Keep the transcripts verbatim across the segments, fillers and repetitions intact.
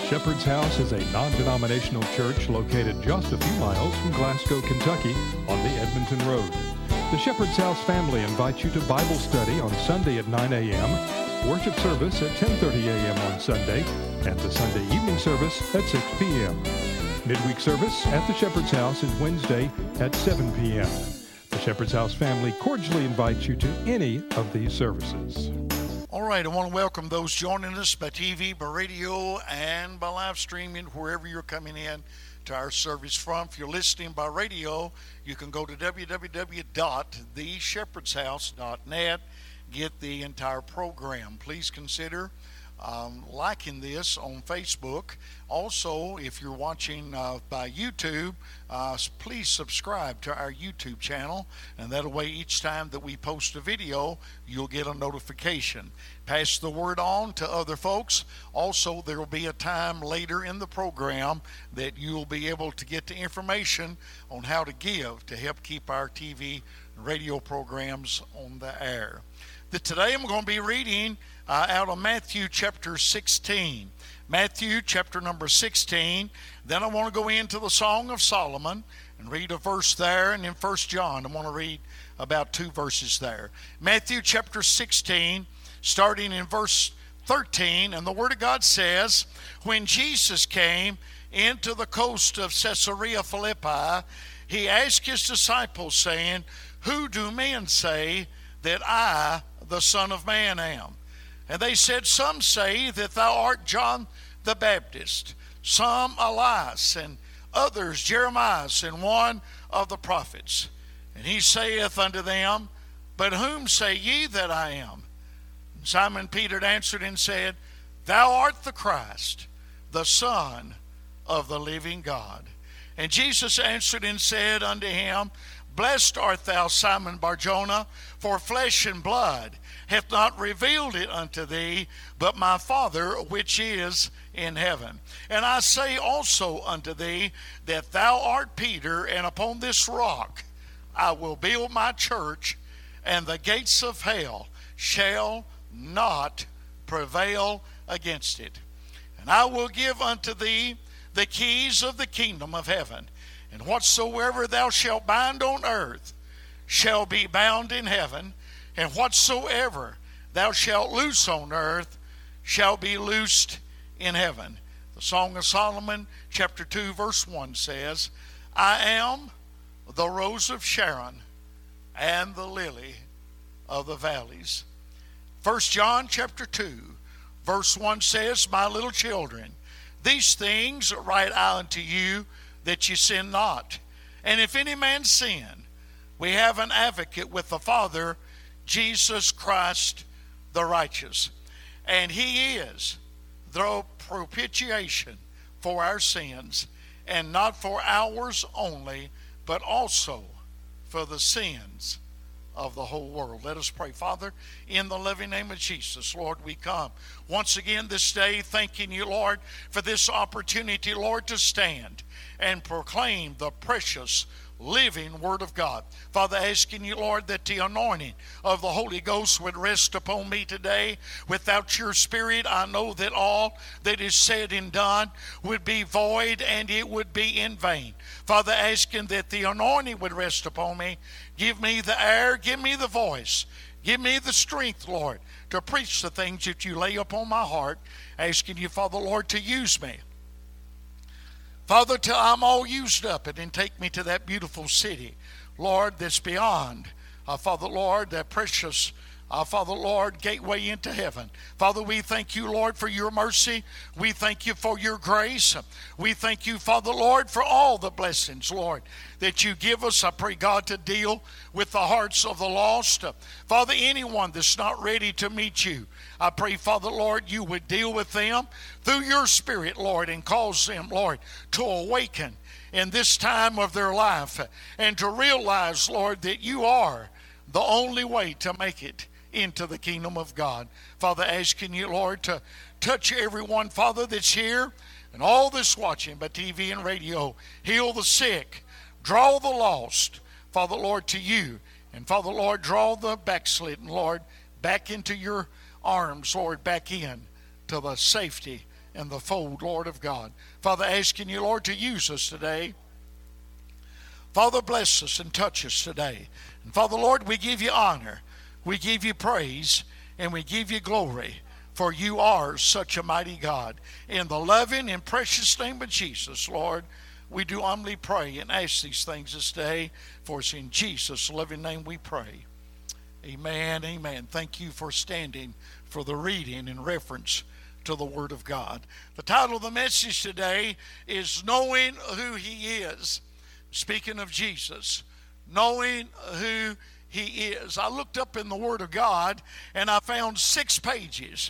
Shepherd's House is a non-denominational church located just a few miles from Glasgow, Kentucky on the Edmonton Road. The Shepherd's House family invites you to Bible study on Sunday at nine a.m., worship service at ten thirty a.m. on Sunday, and the Sunday evening service at six p.m. Midweek service at the Shepherd's House is Wednesday at seven p.m. The Shepherd's House family cordially invites you to any of these services. All right, I want to welcome those joining us by T V, by radio, and by live streaming, wherever you're coming in to our service from. If you're listening by radio, you can go to w w w dot the shepherds house dot net, get the entire program. Please consider um, liking this on Facebook. Also, if you're watching uh, by YouTube, uh, please subscribe to our YouTube channel, and that way each time that we post a video, you'll get a notification. Pass the word on to other folks. Also, there will be a time later in the program that you'll be able to get the information on how to give to help keep our T V and radio programs on the air. The, today I'm going to be reading uh, out of Matthew chapter sixteen. Matthew chapter number sixteen. Then I want to go into the Song of Solomon and read a verse there, and in First John I want to read about two verses there. Matthew chapter sixteen, starting in verse thirteen, and the Word of God says, when Jesus came into the coast of Caesarea Philippi, he asked his disciples, saying, who do men say that I, the Son of Man, am? And they said, some say that thou art John the Baptist, some Elias, and others Jeremiah, and one of the prophets. And he saith unto them, but whom say ye that I am? And Simon Peter answered and said, thou art the Christ, the Son of the living God. And Jesus answered and said unto him, blessed art thou, Simon Bar-Jonah, for flesh and blood hath not revealed it unto thee, but my Father which is in heaven. And I say also unto thee, that thou art Peter, and upon this rock I will build my church, and the gates of hell shall not prevail against it. And I will give unto thee the keys of the kingdom of heaven. And whatsoever thou shalt bind on earth shall be bound in heaven, and whatsoever thou shalt loose on earth shall be loosed in heaven. The Song of Solomon, chapter two, verse one says, I am the rose of Sharon and the lily of the valleys. First John, chapter two, verse one says, my little children, these things write I unto you, that ye sin not. And if any man sin, we have an advocate with the Father, Jesus Christ the righteous. And he is the propitiation for our sins, and not for ours only, but also for the sins of the whole world. Let us pray. Father, in the loving name of Jesus, Lord, we come once again this day thanking you, Lord, for this opportunity, Lord, to stand and proclaim the precious living Word of God. Father, asking you, Lord, that the anointing of the Holy Ghost would rest upon me today. Without your Spirit, I know that all that is said and done would be void, and it would be in vain. Father, asking that the anointing would rest upon me. Give me the air, give me the voice, give me the strength, Lord, to preach the things that you lay upon my heart. Asking you, Father, Lord, to use me. Father, till I'm all used up, and then take me to that beautiful city, Lord, that's beyond, uh, Father, Lord, that precious, uh, Father, Lord, gateway into heaven. Father, we thank you, Lord, for your mercy. We thank you for your grace. We thank you, Father, Lord, for all the blessings, Lord, that you give us. I pray, God, to deal with the hearts of the lost. Father, anyone that's not ready to meet you, I pray, Father, Lord, you would deal with them through your Spirit, Lord, and cause them, Lord, to awaken in this time of their life and to realize, Lord, that you are the only way to make it into the kingdom of God. Father, asking you, Lord, to touch everyone, Father, that's here and all that's watching by T V and radio. Heal the sick, draw the lost, Father, Lord, to you. And Father, Lord, draw the backslidden, Lord, back into your arms, Lord, back in to the safety in the fold, Lord of God. Father, asking you, Lord, to use us today. Father, bless us and touch us today. And Father, Lord, we give you honor, we give you praise, and we give you glory, for you are such a mighty God. In the loving and precious name of Jesus, Lord, we do humbly pray and ask these things this day, for it's in Jesus' loving name we pray. Amen, amen. Thank you for standing for the reading in reference to the Word of God. The title of the message today is Knowing Who He Is. Speaking of Jesus, knowing who He is. I looked up in the Word of God and I found six pages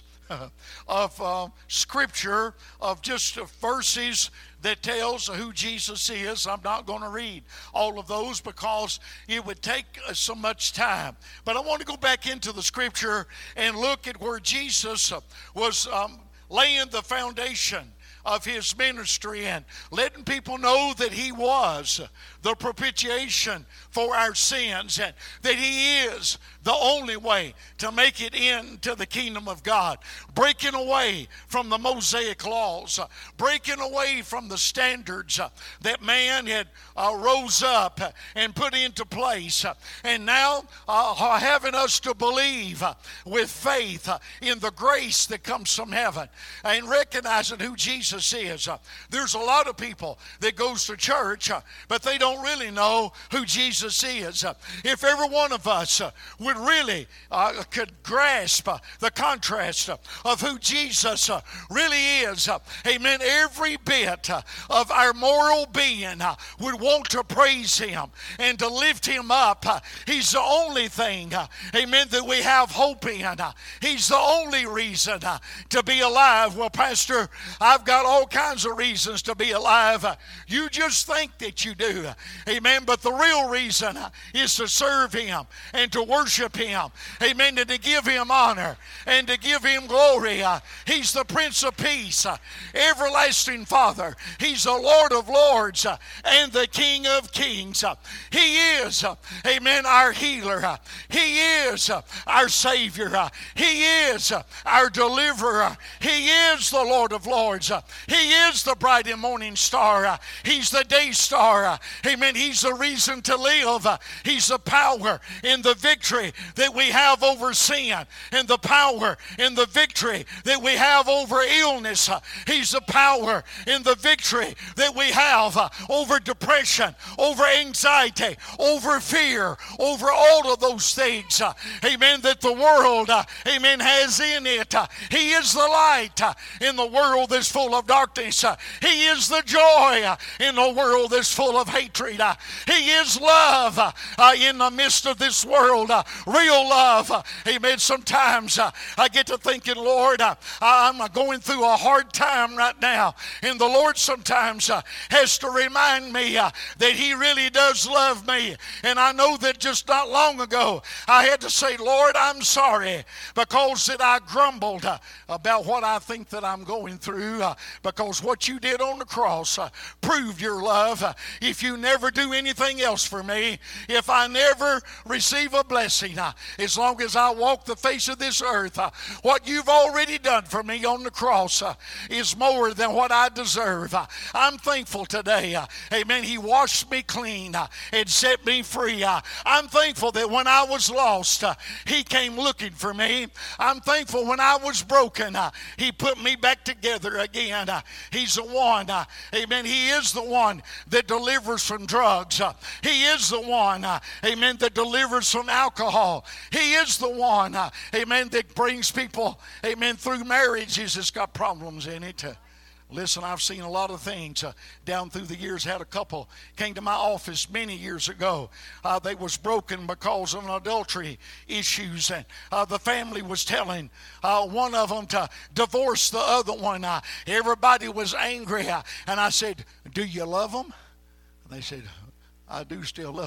of uh, scripture, of just uh, verses that tells who Jesus is. I'm not going to read all of those because it would take uh, so much time. But I want to go back into the scripture and look at where Jesus uh, was um, laying the foundation of his ministry and letting people know that he was the propitiation for our sins, and that he is the only way to make it into the kingdom of God. Breaking away from the Mosaic laws, uh, breaking away from the standards uh, that man had uh, rose up uh, and put into place, uh, and now uh, having us to believe uh, with faith uh, in the grace that comes from heaven, and recognizing who Jesus is. Uh, there's a lot of people that goes to church, uh, but they don't really know who Jesus is. Uh, if every one of us uh, would really uh, could grasp uh, the contrast uh, of who Jesus uh, really is, uh, amen, every bit uh, of our moral being uh, would want to praise him and to lift him up. Uh, he's the only thing, uh, amen, that we have hope in. Uh, he's the only reason uh, to be alive. Well, Pastor, I've got all kinds of reasons to be alive. Uh, you just think that you do. Uh, amen, but the real reason uh, is to serve him and to worship him, amen, and to give him honor and to give him glory. Uh, he's the Prince of Peace, uh, everlasting Father. He's the Lord of Lords uh, and the King of Kings. Uh, he is, uh, amen, our healer. Uh, he is uh, our Savior. Uh, he is uh, our deliverer. He is the Lord of Lords. Uh, he is the bright and morning star. Uh, he's the day star. Uh, amen. He's the reason to live. Uh, he's the power in the victory that we have over sin, and the power in the victory that we have over illness. Uh, he's the power in the victory that we have uh, over depression, over anxiety, over fear, over all of those things, uh, amen, that the world, uh, amen, has in it. Uh, he is the light uh, in the world that's full of darkness. Uh, he is the joy uh, in the world that's full of hatred. Uh, he is love uh, uh, in the midst of this world. Uh, real love. Uh, amen. Sometimes uh, I get to thinking, Lord, uh, I'm going through a hard time right now. And the Lord sometimes uh, has to remind me uh, that he really does love me. And I know that just not long ago I had to say, Lord, I'm sorry because that I grumbled uh, about what I think that I'm going through, uh, because what you did on the cross uh, proved your love. Uh, if you never do anything else for me, if I never receive a blessing, uh, as long as I walk the face of this earth, uh, what you've already done for me on the cross uh, is more than what I deserve. Uh, I'm thankful today. Uh, amen. He washed me clean uh, and set me free. Uh, I'm thankful that when I was lost, uh, he came looking for me. I'm thankful when I was broken, uh, he put me back together again. Uh, he's the one, uh, amen, he is the one that delivers from drugs. Uh, he is the one, uh, amen, that delivers from alcohol. He is the one, uh, amen, that brings people, amen, through marriages that's got problems in it. Uh, Listen, I've seen a lot of things uh, down through the years. Had a couple came to my office many years ago. Uh, they was broken because of adultery issues, and uh, the family was telling uh, one of them to divorce the other one. Uh, everybody was angry, uh, and I said, "Do you love them?" And they said, "I do still love them."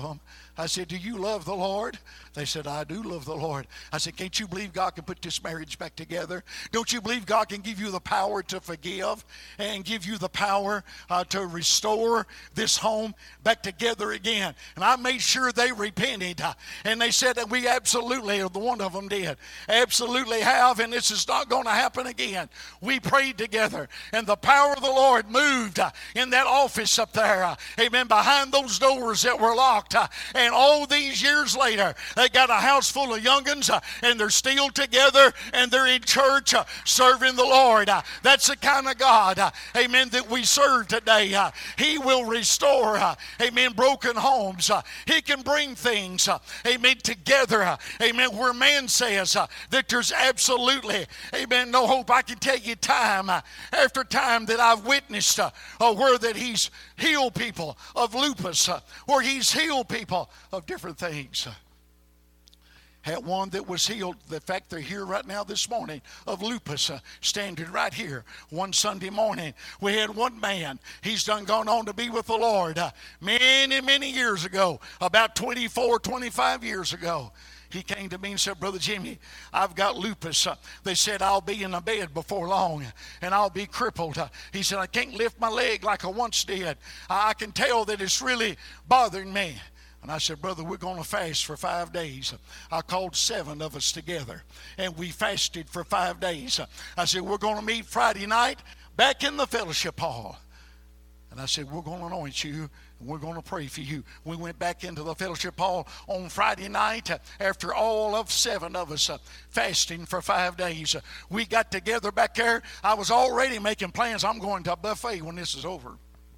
I said, do you love the Lord? They said, I do love the Lord. I said, can't you believe God can put this marriage back together? Don't you believe God can give you the power to forgive and give you the power uh, to restore this home back together again? And I made sure they repented. Uh, and they said that we absolutely, or the one of them did, absolutely have, and this is not going to happen again. We prayed together, and the power of the Lord moved uh, in that office up there. Uh, amen. Behind those doors that were locked. Uh, and all these years later, they got a house full of young'uns, uh, and they're still together, and they're in church uh, serving the Lord. Uh, that's the kind of God, uh, amen, that we serve today. Uh, he will restore, uh, amen, broken homes. Uh, he can bring things, uh, amen, together. Uh, amen, where man says uh, that there's absolutely, amen, no hope. I can tell you time uh, after time that I've witnessed uh, uh, where that he's healed people of lupus, uh, where he's healed people of different things. Uh, Had one that was healed, the fact they're here right now this morning, of lupus, uh, standing right here one Sunday morning. We had one man, he's done gone on to be with the Lord uh, many, many years ago, about twenty-four, twenty-five years ago. He came to me and said, Brother Jimmy, I've got lupus. Uh, they said I'll be in a bed before long and I'll be crippled. Uh, he said, I can't lift my leg like I once did. I, I can tell that it's really bothering me. And I said, brother, we're going to fast for five days. I called seven of us together, and we fasted for five days. I said, we're going to meet Friday night back in the fellowship hall. And I said, we're going to anoint you, and we're going to pray for you. We went back into the fellowship hall on Friday night after all of seven of us fasting for five days. We got together back there. I was already making plans. I'm going to a buffet when this is over.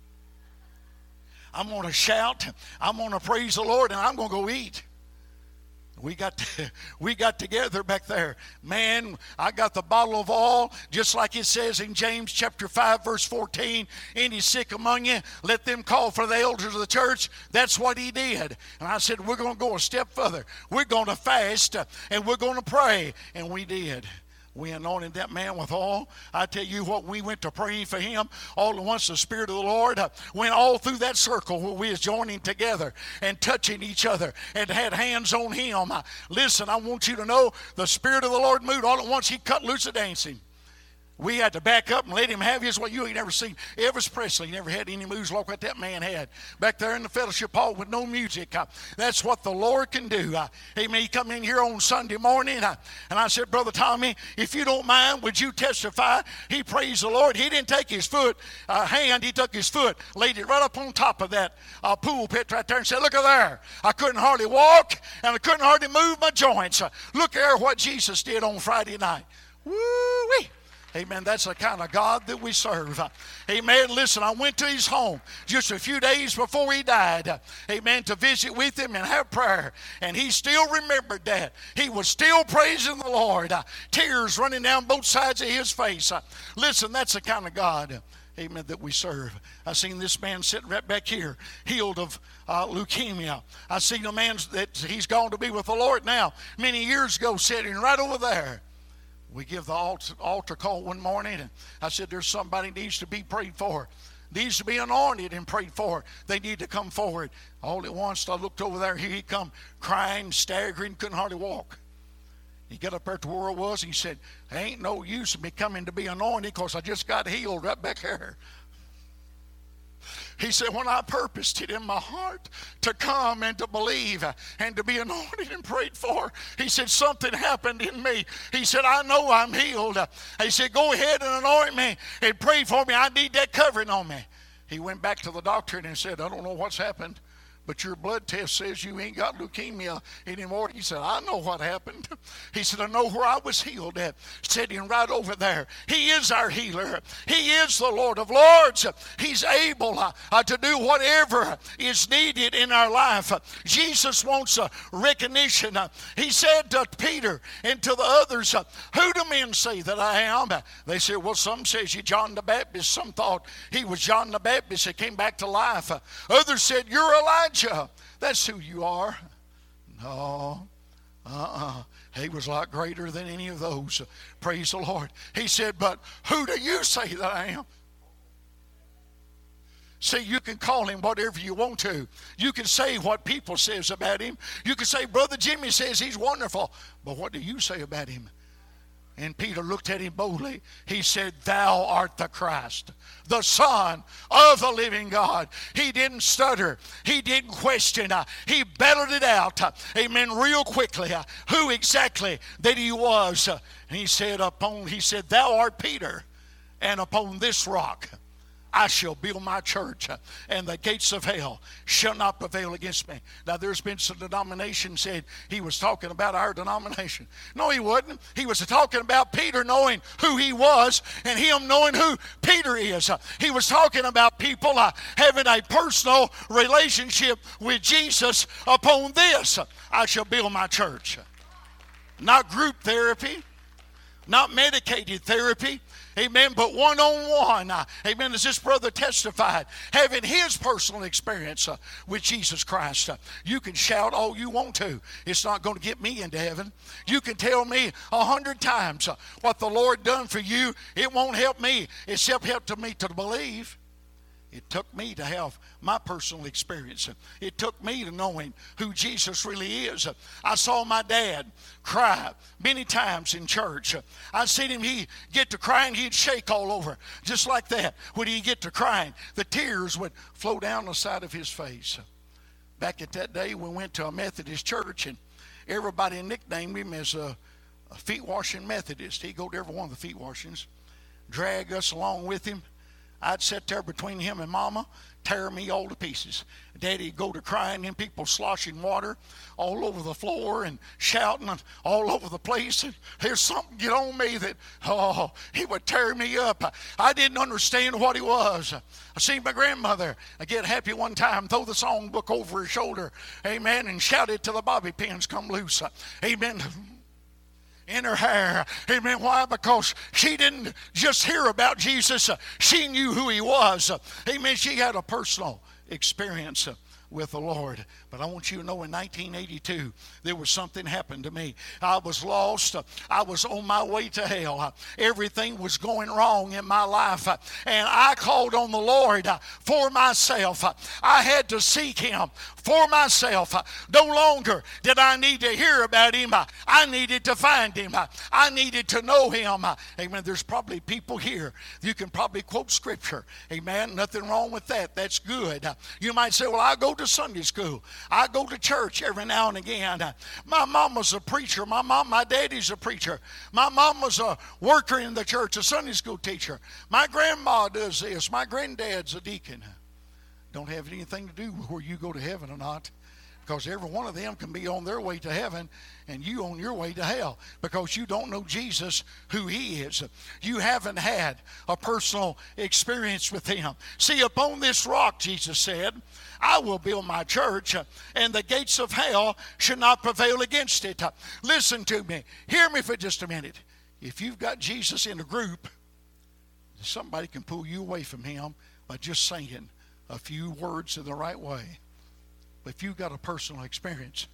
I'm going to shout, I'm going to praise the Lord, and I'm going to go eat. We got to, we got together back there. Man, I got the bottle of oil, just like it says in James chapter five, verse fourteen. Any sick among you, let them call for the elders of the church. That's what he did. And I said, we're going to go a step further. We're going to fast, and we're going to pray. And we did. We anointed that man with oil. I tell you what, we went to praying for him. All at once the Spirit of the Lord uh, went all through that circle where we was joining together and touching each other and had hands on him. Uh, listen, I want you to know the Spirit of the Lord moved. All at once he cut loose a dancing. We had to back up and let him have his way. You ain't never seen Elvis Presley never had any moves like what that man had back there in the fellowship hall with no music. Uh, that's what the Lord can do. Uh, amen. He come in here on Sunday morning, uh, and I said, Brother Tommy, if you don't mind, would you testify? He praised the Lord. He didn't take his foot, uh, hand. He took his foot, laid it right up on top of that uh, pool pit right there, and said, look at there. I couldn't hardly walk, and I couldn't hardly move my joints. Uh, look there what Jesus did on Friday night. Woo-wee. Amen. That's the kind of God that we serve. Amen. Listen, I went to his home just a few days before he died. Amen. To visit with him and have prayer. And he still remembered that. He was still praising the Lord. Tears running down both sides of his face. Listen, that's the kind of God, amen, that we serve. I seen this man sitting right back here, healed of uh, leukemia. I seen a man that he's gone to be with the Lord now, many years ago, sitting right over there. We give the altar, altar call one morning, and I said, there's somebody needs to be prayed for, needs to be anointed and prayed for. They need to come forward. All at once, I looked over there. Here he come, crying, staggering, couldn't hardly walk. He got up there to where I was. He said, ain't no use of me coming to be anointed because I just got healed right back here. He said, when I purposed it in my heart to come and to believe and to be anointed and prayed for, he said, something happened in me. He said, I know I'm healed. He said, go ahead and anoint me and pray for me. I need that covering on me. He went back to the doctor and said, I don't know what's happened, but your blood test says you ain't got leukemia anymore. He said, I know what happened. He said, I know where I was healed at, sitting right over there. He is our healer. He is the Lord of Lords. He's able uh, uh, to do whatever is needed in our life. Uh, Jesus wants a uh, recognition. Uh, he said to Peter and to the others, uh, who do men say that I am? Uh, they said, well, some says you John the Baptist. Some thought he was John the Baptist that came back to life. Uh, others said, you're Elijah. That's who you are. No, uh-uh. He was a lot greater than any of those. Praise the Lord. He said, but who do you say that I am? See, you can call him whatever you want to. You can say what people says about him. You can say, Brother Jimmy says he's wonderful. But what do you say about him? And Peter looked at him boldly. He said, Thou art the Christ, the Son of the living God. He didn't stutter. He didn't question. Uh, he battled it out. Uh, amen. Real quickly. Uh, who exactly that he was. Uh, and he said, upon, he said, Thou art Peter, and upon this rock I shall build my church, and the gates of hell shall not prevail against me. Now, there's been some denominations said he was talking about our denomination. No, he wasn't. He was talking about Peter knowing who he was and him knowing who Peter is. He was talking about people uh, having a personal relationship with Jesus. Upon this, I shall build my church. Not group therapy, not medicated therapy. Amen, but one-on-one, uh, amen, as this brother testified, having his personal experience uh, with Jesus Christ. Uh, you can shout all you want to. It's not going to get me into heaven. You can tell me a hundred times uh, what the Lord done for you. It won't help me, except help to me to believe. It took me to have my personal experience. It took me to knowing who Jesus really is. I saw my dad cry many times in church. I seen him, he'd get to crying, he'd shake all over. Just like that. When he'd get to crying, the tears would flow down the side of his face. Back at that day, we went to a Methodist church, and everybody nicknamed him as a, a feet washing Methodist. He'd go to every one of the feet washings, drag us along with him. I'd sit there between him and Mama, tear me all to pieces. Daddy'd go to crying, and people sloshing water all over the floor and shouting all over the place. And there's something get on me that, oh, he would tear me up. I didn't understand what he was. I seen my grandmother get happy one time, throw the songbook over her shoulder, amen, and shout it till the bobby pins come loose. Amen. In her hair. Amen. Why? Because she didn't just hear about Jesus. She knew who he was. Amen. She had a personal experience with the Lord. But I want you to know in nineteen eighty-two, there was something happened to me. I was lost. I was on my way to hell. Everything was going wrong in my life. And I called on the Lord for myself. I had to seek him for myself. No longer did I need to hear about him. I needed to find him. I needed to know him. Amen. There's probably people here. You can probably quote scripture. Amen. Nothing wrong with that. That's good. You might say, well, I go to Sunday school. I go to church every now and again. My mom was a preacher. My mom, my daddy's a preacher. My mom was a worker in the church, a Sunday school teacher. My grandma does this. My granddad's a deacon. Don't have anything to do with where you go to heaven or not. Because every one of them can be on their way to heaven and you on your way to hell because you don't know Jesus, who he is. You haven't had a personal experience with him. See, upon this rock, Jesus said, I will build my church, and the gates of hell should not prevail against it. Listen to me. Hear me for just a minute. If you've got Jesus in a group, somebody can pull you away from him by just saying a few words in the right way. But if you've got a personal experience,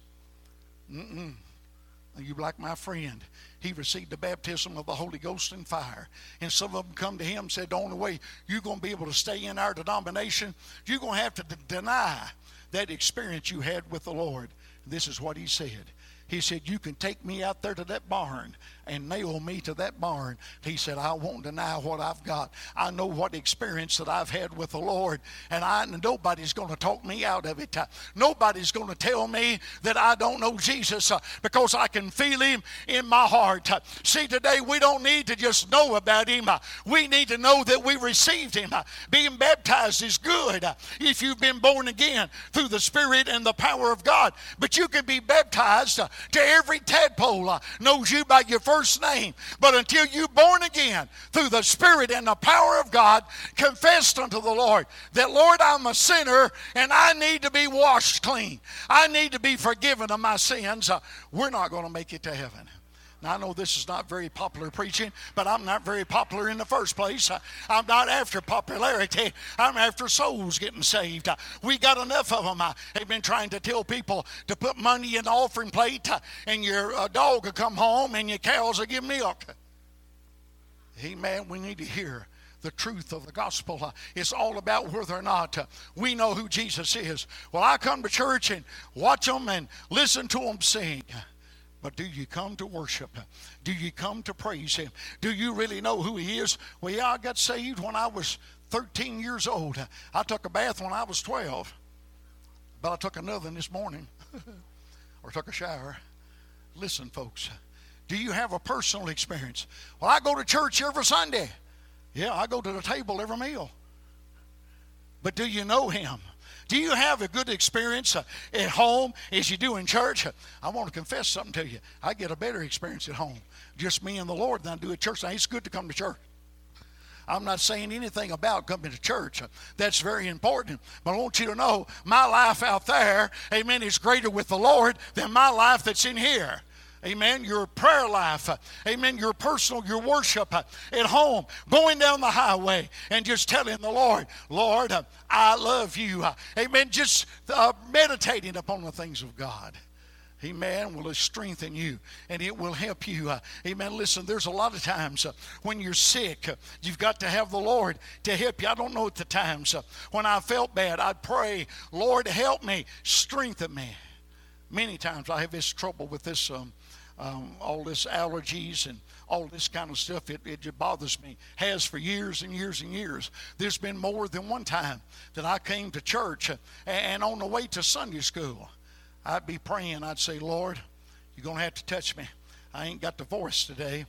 mm-mm, you like my friend. He received the baptism of the Holy Ghost and fire. And some of them come to him and said, the only way you're going to be able to stay in our denomination, you're going to have to d- deny that experience you had with the Lord. This is what he said. He said, you can take me out there to that barn and nail me to that barn. He said, I won't deny what I've got. I know what experience that I've had with the Lord, and I nobody's going to talk me out of it. Uh, nobody's going to tell me that I don't know Jesus uh, because I can feel him in my heart. Uh, see, today we don't need to just know about him. Uh, we need to know that we received him. Uh, being baptized is good uh, if you've been born again through the Spirit and the power of God. But you can be baptized uh, to every tadpole uh, knows you by your first name. But until you're born again through the Spirit and the power of God, confessed unto the Lord that, Lord, I'm a sinner and I need to be washed clean. I need to be forgiven of my sins. Uh, we're not going to make it to heaven. Now, I know this is not very popular preaching, but I'm not very popular in the first place. Uh, I'm not after popularity. I'm after souls getting saved. Uh, we got enough of them. Uh, they've been trying to tell people to put money in the offering plate, uh, and your uh, dog will come home and your cows will give milk. Amen. We need to hear the truth of the gospel. Uh, it's all about whether or not uh, we know who Jesus is. Well, I come to church and watch them and listen to them sing. But do you come to worship? Do you come to praise Him? Do you really know who He is? Well, yeah, I got saved when I was thirteen years old. I took a bath when I was twelve. But I took another one this morning. Or took a shower. Listen, folks. Do you have a personal experience? Well, I go to church every Sunday. Yeah, I go to the table every meal. But do you know Him? Do you have a good experience uh, at home as you do in church? I want to confess something to you. I get a better experience at home, just me and the Lord, than I do at church. Now, it's good to come to church. I'm not saying anything about coming to church. That's very important. But I want you to know my life out there, amen, is greater with the Lord than my life that's in here. Amen. Your prayer life. Amen. Your personal, your worship at home. Going down the highway and just telling the Lord, Lord, I love you. Amen. Just uh, meditating upon the things of God. Amen. Will strengthen you and it will help you. Uh, amen. Listen, there's a lot of times uh, when you're sick, uh, you've got to have the Lord to help you. I don't know at the times uh, when I felt bad, I'd pray, Lord, help me, strengthen me. Many times I have this trouble with this, um, um, all this allergies and all this kind of stuff. It, it just bothers me. Has for years and years and years. There's been more than one time that I came to church uh, and on the way to Sunday school, I'd be praying. I'd say, Lord, you're going to have to touch me. I ain't got the voice today.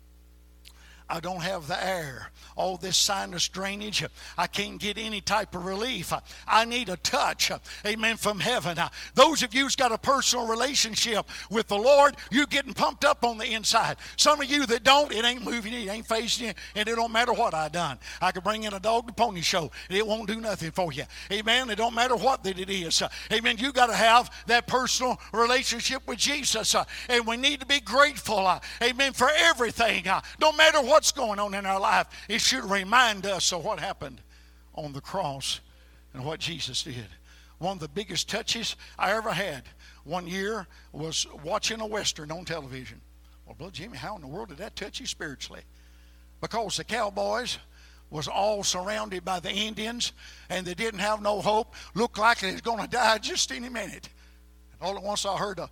I don't have the air. All this sinus drainage, I can't get any type of relief. I need a touch, amen, from heaven. Those of you who's got a personal relationship with the Lord, you're getting pumped up on the inside. Some of you that don't, it ain't moving you, it ain't facing you, and it don't matter what I done. I could bring in a dog to pony show, and it won't do nothing for you. Amen. It don't matter what that it is. Amen. You got to have that personal relationship with Jesus, and we need to be grateful, amen, for everything. Don't matter what what's going on in our life, it should remind us of what happened on the cross and what Jesus did. One of the biggest touches I ever had one year was watching a Western on television. Well, Brother Jimmy, how in the world did that touch you spiritually? Because the cowboys was all surrounded by the Indians, and they didn't have no hope. Looked like they was going to die just any minute. And all at once I heard a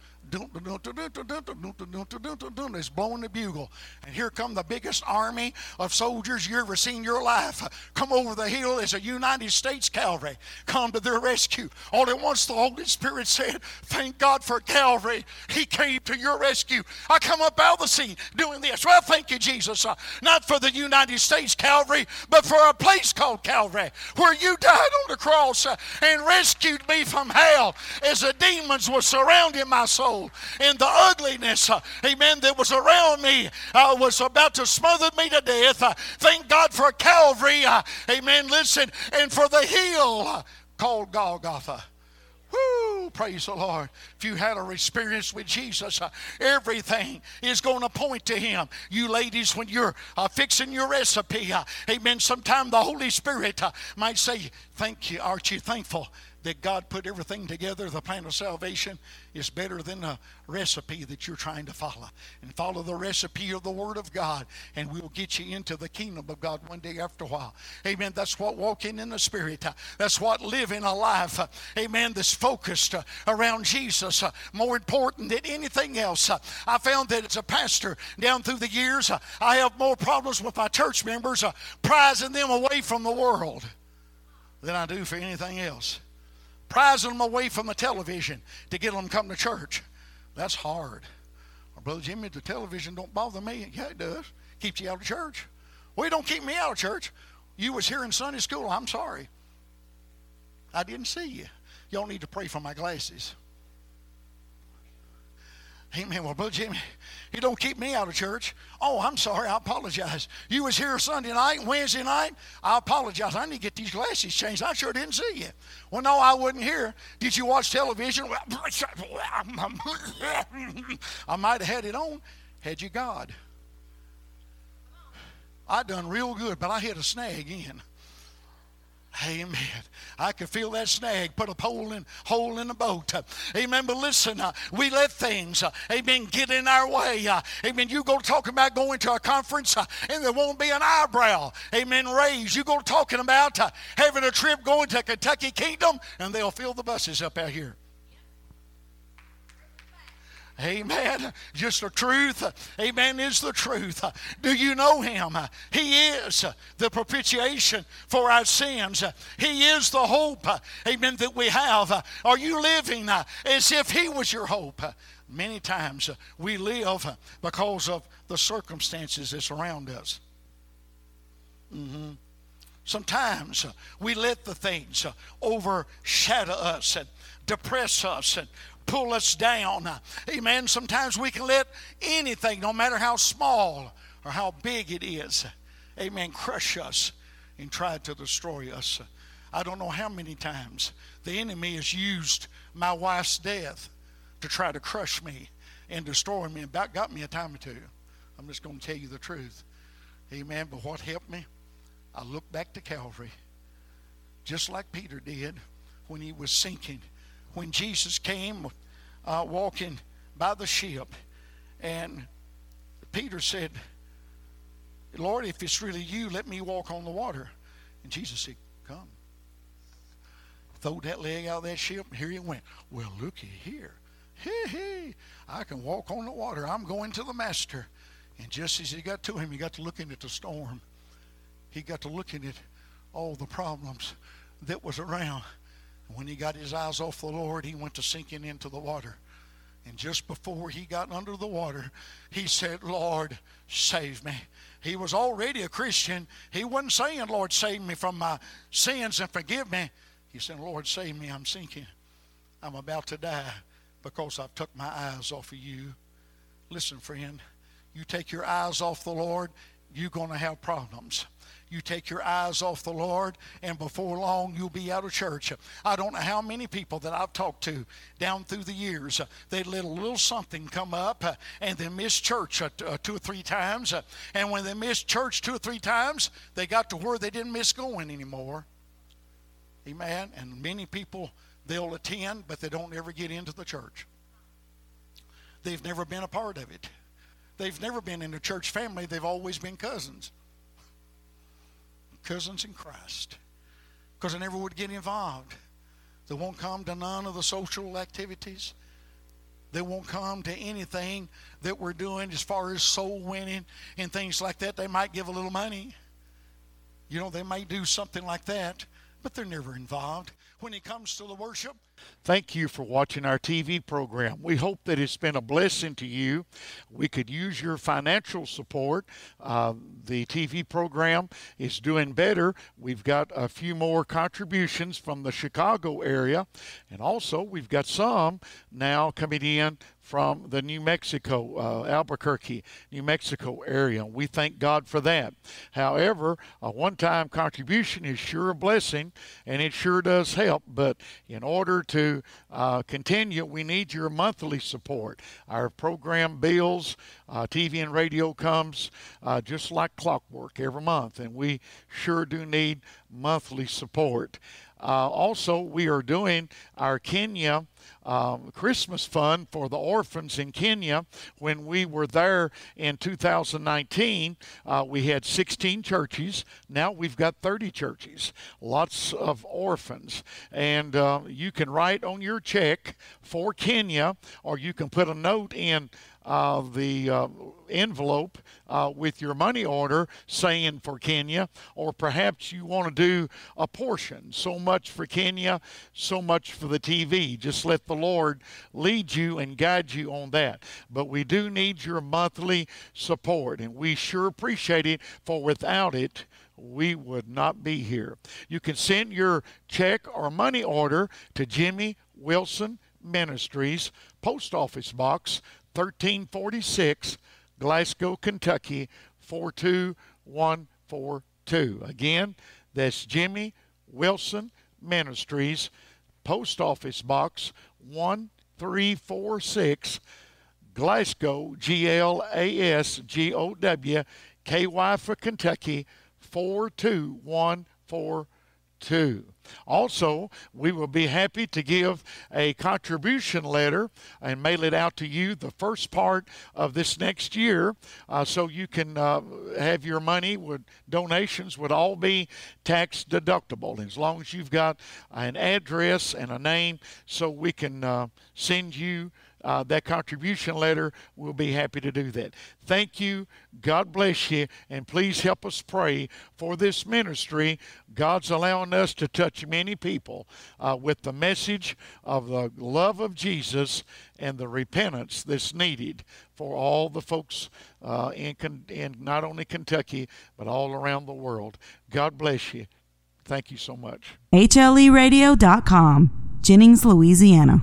it's blowing the bugle, and here come the biggest army of soldiers you ever seen in your life come over the hill as a United States cavalry come to their rescue. All at once the Holy Spirit said, thank God for Calvary. He came to your rescue. I come up out of the scene doing this. Well, thank you, Jesus, uh, not for the United States Calvary, but for a place called Calvary where you died on the cross uh, and rescued me from hell as the demons were surrounding my soul. And the ugliness, uh, amen, that was around me uh, was about to smother me to death. Uh, thank God for Calvary, uh, amen, listen, and for the hill uh, called Golgotha. Woo, praise the Lord. If you had a experience with Jesus, uh, everything is going to point to Him. You ladies, when you're uh, fixing your recipe, uh, amen, sometime the Holy Spirit uh, might say, thank you, aren't you thankful that God put everything together? The plan of salvation is better than the recipe that you're trying to follow. And follow the recipe of the Word of God, and we'll get you into the kingdom of God one day after a while. Amen. That's what walking in the Spirit. Uh, that's what living a life, uh, amen, that's focused uh, around Jesus. Uh, more important than anything else. Uh, I found that as a pastor down through the years, uh, I have more problems with my church members uh, prizing them away from the world than I do for anything else. Prizing them away from the television to get them to come to church. That's hard. Well, Brother Jimmy, the television don't bother me. Yeah, it does. Keeps you out of church. Well, it don't keep me out of church. You was here in Sunday school. I'm sorry. I didn't see you. Y'all need to pray for my glasses. Amen. Well, Brother Jimmy, you don't keep me out of church. Oh, I'm sorry. I apologize. You was here Sunday night, Wednesday night. I apologize. I need to get these glasses changed. I sure didn't see you. Well, no, I wasn't here. Did you watch television? I might have had it on had you God. I done real good, but I hit a snag in. Amen. I can feel that snag. Put a pole in, hole in the boat. Uh, amen. But listen, uh, we let things, uh, amen, get in our way. Uh, amen. You go talking about going to a conference uh, and there won't be an eyebrow, amen, raised. You go talking about uh, having a trip going to Kentucky Kingdom and they'll fill the buses up out here. Amen. Just the truth. Amen is the truth. Do you know him? He is the propitiation for our sins. He is the hope, amen, that we have. Are you living as if he was your hope? Many times we live because of the circumstances that surround us. Mm-hmm. Sometimes we let the things overshadow us and depress us and pull us down. Amen. Sometimes we can let anything, no matter how small or how big it is, amen, crush us and try to destroy us. I don't know how many times the enemy has used my wife's death to try to crush me and destroy me. About got me a time or two. I'm just going to tell you the truth. Amen. But what helped me? I looked back to Calvary, just like Peter did when he was sinking. When Jesus came uh, walking by the ship, and Peter said, Lord, if it's really you, let me walk on the water. And Jesus said, come. Throw that leg out of that ship, and here he went. Well, looky here. Hey, hey, I can walk on the water. I'm going to the master. And just as he got to him, he got to looking at the storm. He got to looking at all the problems that was around. When he got his eyes off the Lord, he went to sinking into the water. And just before he got under the water, he said, Lord, save me. He was already a Christian. He wasn't saying, Lord, save me from my sins and forgive me. He said, Lord, save me. I'm sinking. I'm about to die because I've took my eyes off of you. Listen, friend, you take your eyes off the Lord, you're going to have problems. You take your eyes off the Lord, and before long, you'll be out of church. I don't know how many people that I've talked to down through the years, they let a little something come up, and they missed church two or three times. And when they missed church two or three times, they got to where they didn't miss going anymore. Amen? And many people, they'll attend, but they don't ever get into the church. They've never been a part of it. They've never been in a church family. They've always been cousins. Cousins in Christ, because they never would get involved. They won't come to none of the social activities. They won't come to anything that we're doing as far as soul winning and things like that. They might give a little money. You know, they may do something like that, but they're never involved. When it comes to the worship, thank you for watching our T V program. We hope that it's been a blessing to you. We could use your financial support. Uh, the T V program is doing better. We've got a few more contributions from the Chicago area, and also we've got some now coming in from the New Mexico, uh, Albuquerque, New Mexico area. We thank God for that. However, a one-time contribution is sure a blessing, and it sure does help. But in order to uh, continue, we need your monthly support. Our program bills, uh, T V and radio comes uh, just like clockwork every month, and we sure do need monthly support. Uh, also, we are doing our Kenya um, Christmas fund for the orphans in Kenya. When we were there in two thousand nineteen, uh, we had sixteen churches. Now we've got thirty churches, lots of orphans. And uh, you can write on your check for Kenya, or you can put a note in Uh, the uh, envelope uh, with your money order saying for Kenya, or perhaps you want to do a portion. So much for Kenya, so much for the T V. Just let the Lord lead you and guide you on that. But we do need your monthly support, and we sure appreciate it, for without it, we would not be here. You can send your check or money order to Jimmy Wilson Ministries, Post Office Box thirteen forty-six, Glasgow, Kentucky, four two one four two. Again, that's Jimmy Wilson Ministries, Post Office Box one three four six, Glasgow, G L A S G O W, K Y for Kentucky, four two one four two. Also, we will be happy to give a contribution letter and mail it out to you the first part of this next year, uh, so you can uh, have your money with donations would all be tax deductible as long as you've got an address and a name, so we can uh, send you Uh, that contribution letter. We'll be happy to do that. Thank you. God bless you. And please help us pray for this ministry. God's allowing us to touch many people uh, with the message of the love of Jesus and the repentance that's needed for all the folks uh, in, in not only Kentucky, but all around the world. God bless you. Thank you so much. H L E radio dot com, Jennings, Louisiana.